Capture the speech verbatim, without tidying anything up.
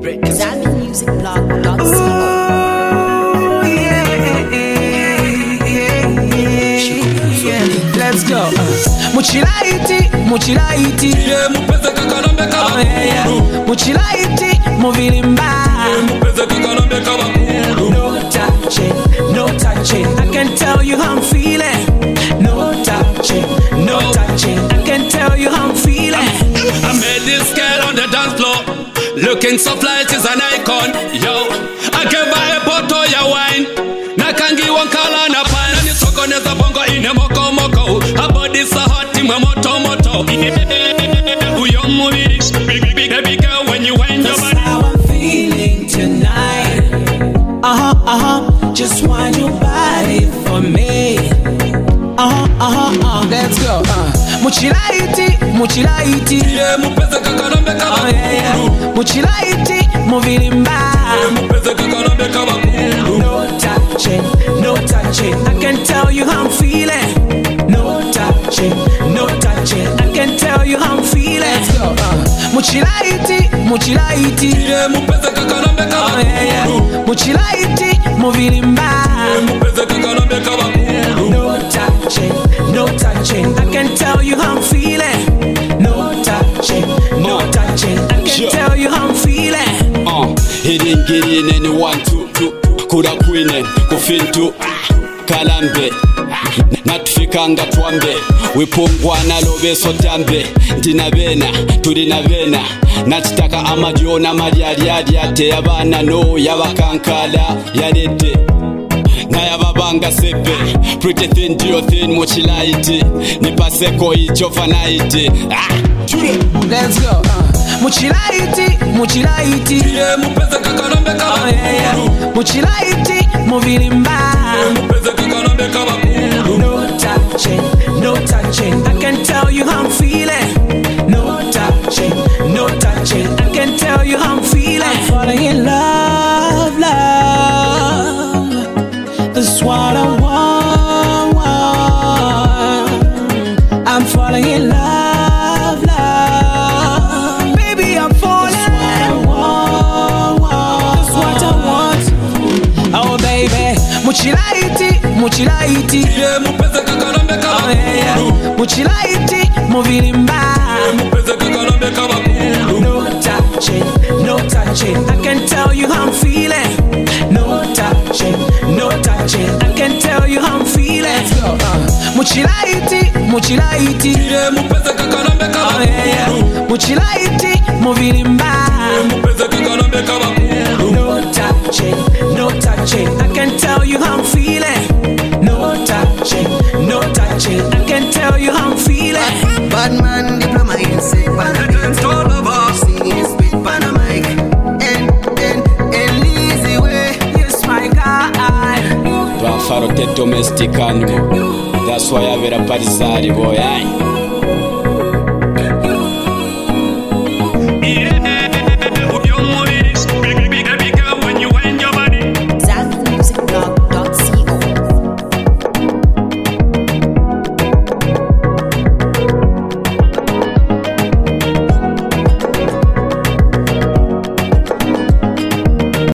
Zambian Music Blog dot co. Oh, yeah, yeah, yeah. Let's go. Uh. Muchilaiti, muchilaiti. Yeah, mupeze kakalambe kaba. Oh, yeah, yeah. Muchilaiti, muvilimba. Yeah, mupeze kakalambe kaba. No touching, no touching. I can tell you how I'm feeling. No touching, no touching. I can tell you how I'm feeling. I met this girl on the dance floor, looking so fly, she's an icon. Yo, I gave her a bottle of wine. Nakangi one color na pine. And it's so neza bongo in a moko moko. Her body's so hot in my moto moto. Uyo movie, big big big baby girl when you wind your body. That's how I'm feeling tonight. Uh-huh, uh-huh, just wind your body for me. Uh-huh, uh-huh, uh, let's go. Uh. Muchilaiti, muchilaiti. Yeah, mupeze kakalambe kaba. Oh, yeah, yeah. Muchilaiti, muvilimba. Yeah, mupeze kakalambe kaba. No touching, no touching. I can tell you how I'm feeling. No touching, no touching. I can tell you how I'm feeling. Let's go. Uh. Muchilaiti, muchilaiti. Yeah, mupeze kakalambe kaba. Oh, yeah, yeah. Muchilaiti, muvilimba. Yeah, mupeze kakalambe kaba. No touching, no touching. I can tell you how I'm feeling. No touching, no touching. I can Sure. tell you how I'm feeling. Uh, he didn't get in anyone to, to Kuda kwine, kufintu Kalambe Natfikanga twambe Wipungwana lobe sotambe Ndina bena, tulina bena Natitaka amadiona madiariadi ate Yabana no, yabakankala, yadete Na yababanga sepe Pretty thin, dio thin, muchilaiti Nipaseko ichofa naiti Ah, let's go. Uh. Muchilaiti, muchilaiti. Yeah, mupeze kakalambe kaba. Oh, yeah, yeah. Muchilaiti, muvilimba. Yeah, mupeze kakalambe kaba. No touching, no touching. I can tell you how I'm feeling. No touching, no touching. I can tell you how I'm feeling. I'm falling in love, love. That's what I want, want. I'm falling in love, love. Baby, I'm falling. That's what I want, want. That's what I want. Oh, baby, muchilaiti, muchilaiti. Yeah, mupeze kakalambe kaba. Oh, yeah, yeah. Muchilaiti, muvilimba. Yeah, mupeze kakalambe kaba. No touching, no touching. I can tell you how I'm feeling. No touching, no touching. I can tell you how I'm feeling. Let's go. Uh. Muchilaiti, muchilaiti. Yeah, mupeze kakalambe kaba. Oh, yeah, yeah. Muchilaiti, muvilimba. Yeah, mupeze kakalambe kaba. No touching, no touching. I can tell you how I'm feeling. No touching, no touching. I can tell you how I'm feeling. Bad man, diploma in sick, Against all of us. singing spit pan a mic. And, and, and easy way. Yes, my God. Bafaro te domesticano That's why I vera parisari boy ay.